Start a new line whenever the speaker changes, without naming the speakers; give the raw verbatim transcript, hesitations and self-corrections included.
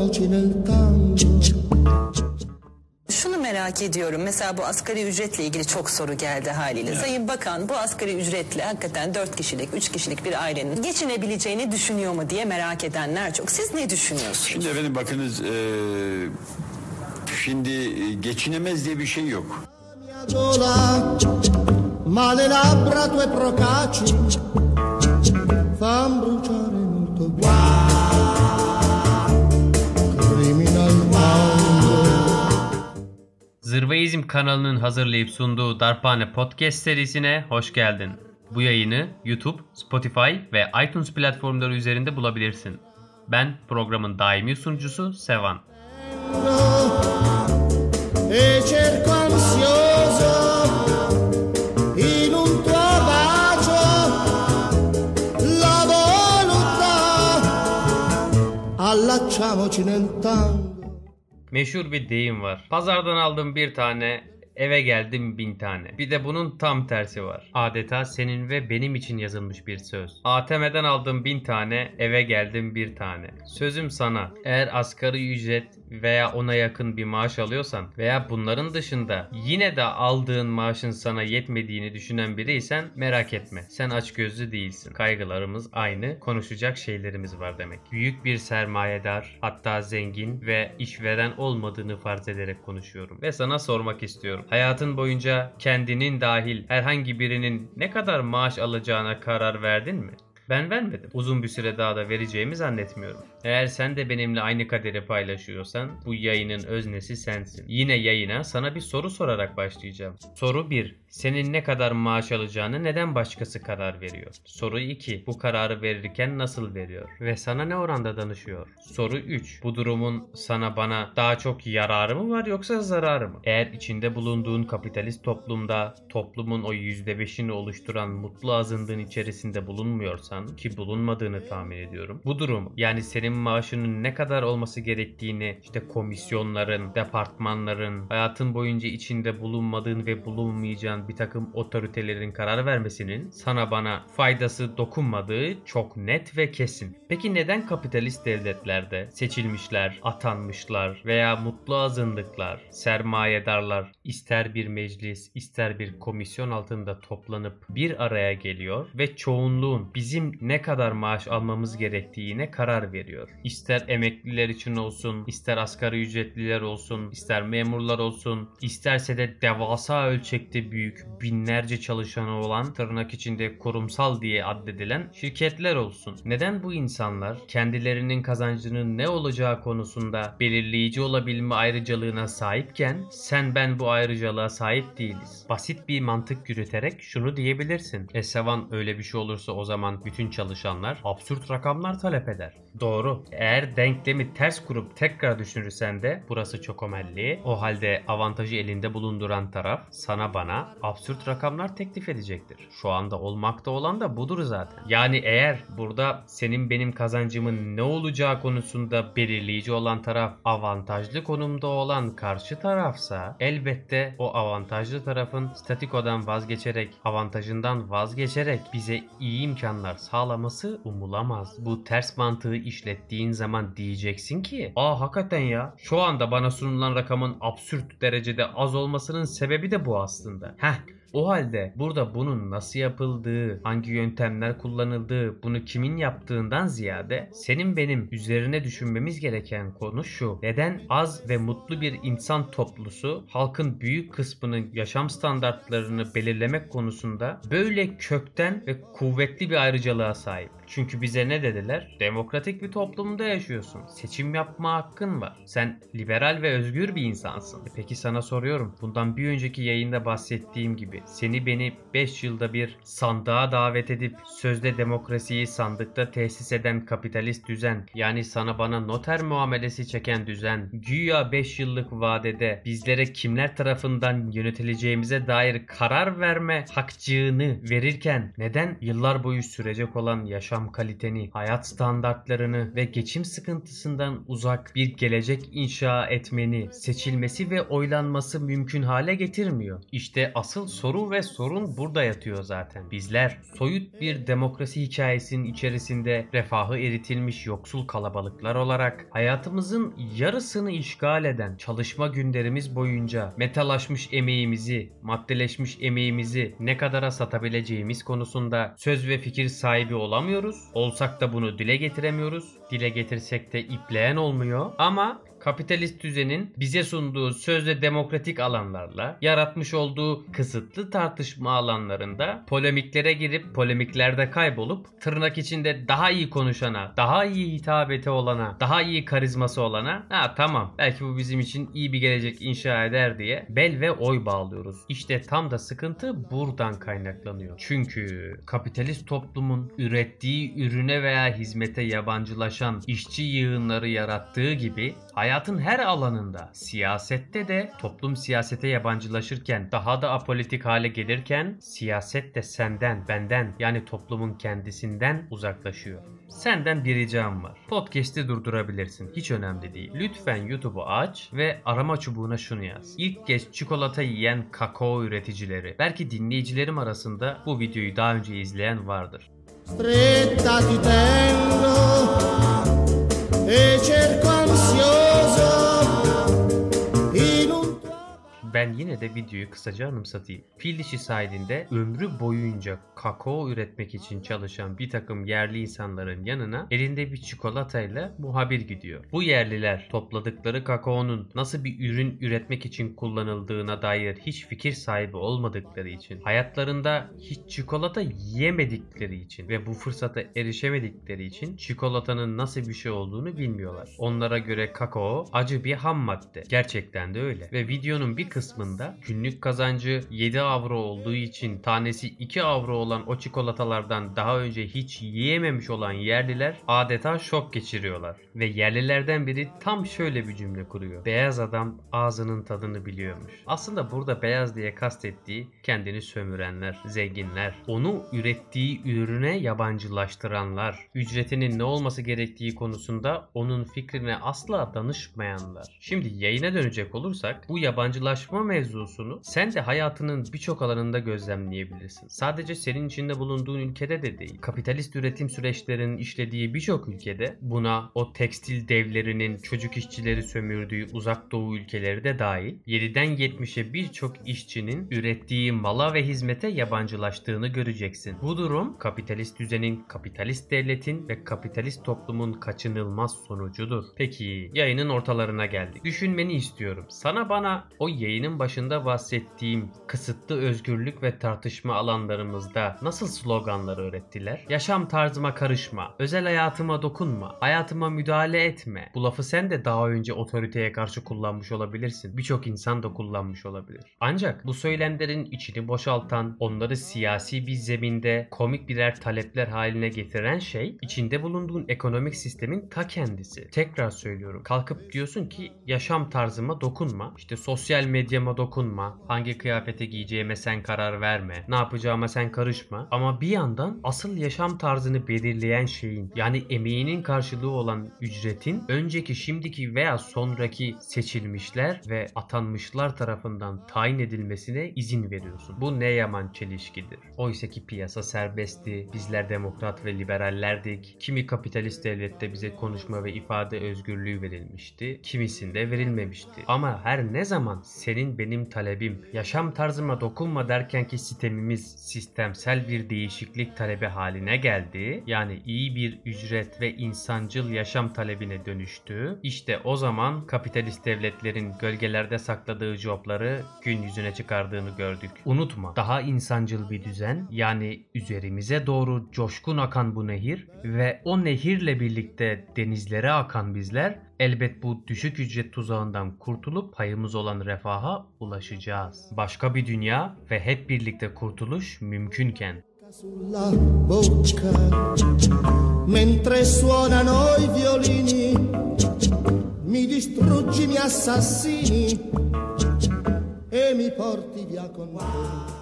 Allacciamoci nel tango.
Şunu merak ediyorum. Mesela bu asgari ücretle ilgili çok soru geldi haliyle. Evet. Sayın Bakan bu asgari ücretle hakikaten dört kişilik, üç kişilik bir ailenin geçinebileceğini düşünüyor mu diye merak edenler çok. Siz ne düşünüyorsunuz?
Şimdi efendim bakınız e, şimdi e, geçinemez diye bir şey yok.
Ma le labbra tue procaci fan bruciare molto bene. Criminal tango.
Zırvaizm kanalının hazırlayıp sunduğu Darphane Podcast serisine hoş geldin. Bu yayını YouTube, Spotify ve iTunes platformları üzerinde bulabilirsin. Ben programın daimi sunucusu Sevan.
E cerco ansioso in un tuo bacio la volontà. Allacciamoci nel tango.
Meşhur bir deyim var. Pazardan aldım bir tane, eve geldim bin tane. Bir de bunun tam tersi var. Adeta senin ve benim için yazılmış bir söz. A T M'den aldım bin tane, eve geldim bir tane. Sözüm sana, eğer asgari ücret veya ona yakın bir maaş alıyorsan veya bunların dışında yine de aldığın maaşın sana yetmediğini düşünen biriysen merak etme. Sen açgözlü değilsin. Kaygılarımız aynı, konuşacak şeylerimiz var demek. Büyük bir sermayedar, hatta zengin ve işveren olmadığını farz ederek konuşuyorum. Ve sana sormak istiyorum. Hayatın boyunca kendinin dahil herhangi birinin ne kadar maaş alacağına karar verdin mi? Ben vermedim. Uzun bir süre daha da vereceğimi zannetmiyorum. Eğer sen de benimle aynı kaderi paylaşıyorsan bu yayının öznesi sensin. Yine yayına sana bir soru sorarak başlayacağım. Soru bir. Senin ne kadar maaş alacağını neden başkası karar veriyor? Soru iki. Bu kararı verirken nasıl veriyor? Ve sana ne oranda danışıyor? Soru üç. Bu durumun sana bana daha çok yararı mı var yoksa zararı mı? Eğer içinde bulunduğun kapitalist toplumda toplumun o yüzde beşini oluşturan mutlu azınlığın içerisinde bulunmuyorsan, ki bulunmadığını tahmin ediyorum. Bu durum, yani senin maaşının ne kadar olması gerektiğini işte komisyonların, departmanların, hayatın boyunca içinde bulunmadığın ve bulunmayacağın bir takım otoritelerin karar vermesinin sana bana faydası dokunmadığı çok net ve kesin. Peki neden kapitalist devletlerde seçilmişler, atanmışlar veya mutlu azınlıklar, sermayedarlar ister bir meclis, ister bir komisyon altında toplanıp bir araya geliyor ve çoğunluğun bizim ne kadar maaş almamız gerektiğine karar veriyor? İster emekliler için olsun, ister asgari ücretliler olsun, ister memurlar olsun, isterse de devasa ölçekte büyük binlerce çalışanı olan tırnak içinde kurumsal diye addedilen şirketler olsun. Neden bu insanlar kendilerinin kazancının ne olacağı konusunda belirleyici olabilme ayrıcalığına sahipken sen ben bu ayrıcalığa sahip değiliz? Basit bir mantık yürüterek şunu diyebilirsin. E Sevan, öyle bir şey olursa o zaman bütün çalışanlar absürt rakamlar talep eder. Doğru. Eğer denklemi ters kurup tekrar düşünürsen de burası çok omelli. O halde avantajı elinde bulunduran taraf sana bana absürt rakamlar teklif edecektir. Şu anda olmakta olan da budur zaten. Yani eğer burada senin benim kazancımın ne olacağı konusunda belirleyici olan taraf avantajlı konumda olan karşı tarafsa elbette o avantajlı tarafın statikodan vazgeçerek, avantajından vazgeçerek bize iyi imkanlar sağlaması umulamaz. Bu ters mantığı işlettiğin zaman diyeceksin ki aa hakikaten ya, şu anda bana sunulan rakamın absürt derecede az olmasının sebebi de bu aslında. Heh. O halde burada bunun nasıl yapıldığı, hangi yöntemler kullanıldığı, bunu kimin yaptığından ziyade senin benim üzerine düşünmemiz gereken konu şu: neden az ve mutlu bir insan toplusu halkın büyük kısmının yaşam standartlarını belirlemek konusunda böyle kökten ve kuvvetli bir ayrıcalığa sahip? Çünkü bize ne dediler? Demokratik bir toplumda yaşıyorsun. Seçim yapma hakkın var. Sen liberal ve özgür bir insansın. E peki sana soruyorum. Bundan bir önceki yayında bahsettiğim gibi seni beni beş yılda bir sandığa davet edip sözde demokrasiyi sandıkta tesis eden kapitalist düzen, yani sana bana noter muamelesi çeken düzen, güya beş yıllık vadede bizlere kimler tarafından yönetileceğimize dair karar verme hakçığını verirken neden yıllar boyu sürecek olan yaşam kaliteni, hayat standartlarını ve geçim sıkıntısından uzak bir gelecek inşa etmeni seçilmesi ve oylanması mümkün hale getirmiyor? İşte asıl soru soru ve sorun burada yatıyor zaten. Bizler soyut bir demokrasi hikayesinin içerisinde refahı eritilmiş yoksul kalabalıklar olarak hayatımızın yarısını işgal eden çalışma günlerimiz boyunca metalaşmış emeğimizi, maddeleşmiş emeğimizi ne kadara satabileceğimiz konusunda söz ve fikir sahibi olamıyoruz. Olsak da bunu dile getiremiyoruz. Dile getirsek de ipleyen olmuyor. Ama kapitalist düzenin bize sunduğu sözde demokratik alanlarla yaratmış olduğu kısıtlı tartışma alanlarında polemiklere girip polemiklerde kaybolup tırnak içinde daha iyi konuşana, daha iyi hitabeti olana, daha iyi karizması olana ha tamam belki bu bizim için iyi bir gelecek inşa eder diye bel ve oy bağlıyoruz. İşte tam da sıkıntı buradan kaynaklanıyor. Çünkü kapitalist toplumun ürettiği ürüne veya hizmete yabancılaşan işçi yığınları yarattığı gibi hayatın her alanında, siyasette de toplum siyasete yabancılaşırken, daha da apolitik hale gelirken siyaset de senden, benden yani toplumun kendisinden uzaklaşıyor. Senden bir ricam var. Podcast'i durdurabilirsin. Hiç önemli değil. Lütfen YouTube'u aç ve arama çubuğuna şunu yaz. İlk kez çikolata yiyen kakao üreticileri. Belki dinleyicilerim arasında bu videoyu daha önce izleyen vardır.
Stretta ti tengo e cerco ansioso in un
Ben yine de videoyu kısaca anımsatayım. Fil dişi sahilinde ömrü boyunca kakao üretmek için çalışan bir takım yerli insanların yanına elinde bir çikolatayla muhabir gidiyor. Bu yerliler topladıkları kakaonun nasıl bir ürün üretmek için kullanıldığına dair hiç fikir sahibi olmadıkları için, hayatlarında hiç çikolata yemedikleri için ve bu fırsata erişemedikleri için çikolatanın nasıl bir şey olduğunu bilmiyorlar. Onlara göre kakao acı bir ham madde. Gerçekten de öyle. Ve videonun bir kısmında günlük kazancı yedi avro olduğu için tanesi iki avro olan o çikolatalardan daha önce hiç yiyememiş olan yerliler adeta şok geçiriyorlar. Ve yerlilerden biri tam şöyle bir cümle kuruyor. Beyaz adam ağzının tadını biliyormuş. Aslında burada beyaz diye kastettiği kendini sömürenler, zenginler, onu ürettiği ürüne yabancılaştıranlar, ücretinin ne olması gerektiği konusunda onun fikrine asla danışmayanlar. Şimdi yayına dönecek olursak bu yabancılaşma mevzusunu sen de hayatının birçok alanında gözlemleyebilirsin. Sadece senin içinde bulunduğun ülkede de değil. Kapitalist üretim süreçlerinin işlediği birçok ülkede, buna o tekstil devlerinin çocuk işçileri sömürdüğü uzak doğu ülkeleri de dahil, yediden yetmişe birçok işçinin ürettiği mala ve hizmete yabancılaştığını göreceksin. Bu durum kapitalist düzenin, kapitalist devletin ve kapitalist toplumun kaçınılmaz sonucudur. Peki yayının ortalarına geldik. Düşünmeni istiyorum. Sana bana o yayının başında bahsettiğim kısıtlı özgürlük ve tartışma alanlarımızda nasıl sloganlar öğrettiler? Yaşam tarzıma karışma, özel hayatıma dokunma, hayatıma müdahale etme. Bu lafı sen de daha önce otoriteye karşı kullanmış olabilirsin. Birçok insan da kullanmış olabilir. Ancak bu söylemlerin içini boşaltan, onları siyasi bir zeminde komik birer talepler haline getiren şey, içinde bulunduğun ekonomik sistemin ta kendisi. Tekrar söylüyorum. Kalkıp diyorsun ki yaşam tarzıma dokunma, işte sosyal medyama dokunma, hangi kıyafete giyeceğime sen karar verme, ne yapacağıma sen karışma. Ama bir yandan asıl yaşam tarzını belirleyen şeyin, yani emeğinin karşılığı olan ücretin önceki, şimdiki veya sonraki seçilmişler ve atanmışlar tarafından tayin edilmesine izin veriyorsun. Bu ne yaman çelişkidir. Oysa ki piyasa serbestti, bizler demokrat ve liberallerdik. Kimi kapitalist devlette bize konuşma ve ifade özgürlüğü verilmişti, kimisinde verilmemişti. Ama her ne zaman senin benim talebim yaşam tarzıma dokunma derken ki sistemimiz sistemsel bir değişiklik talebi haline geldi, yani iyi bir ücret ve insancıl yaşam talebine dönüştü, İşte o zaman kapitalist devletlerin gölgelerde sakladığı jobları gün yüzüne çıkardığını gördük. Unutma, daha insancıl bir düzen, yani üzerimize doğru coşkun akan bu nehir ve o nehirle birlikte denizlere akan bizler elbet bu düşük ücret tuzağından kurtulup payımız olan refaha ulaşacağız. Başka bir dünya ve hep birlikte kurtuluş mümkünken.
Sulla bocca mentre suonano i violini mi distruggi, mi assassini e mi porti via con te.